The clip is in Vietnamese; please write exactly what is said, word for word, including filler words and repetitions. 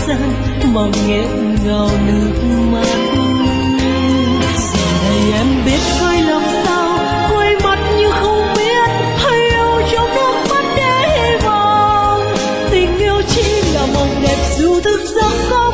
gian mà nghẹn ngào nước mắt. Giờ này em biết phải làm sao, quay mặt như không biết, hay yêu trong nước mắt để hy vọng. Tình yêu chỉ là mộng đẹp dù thực giấc có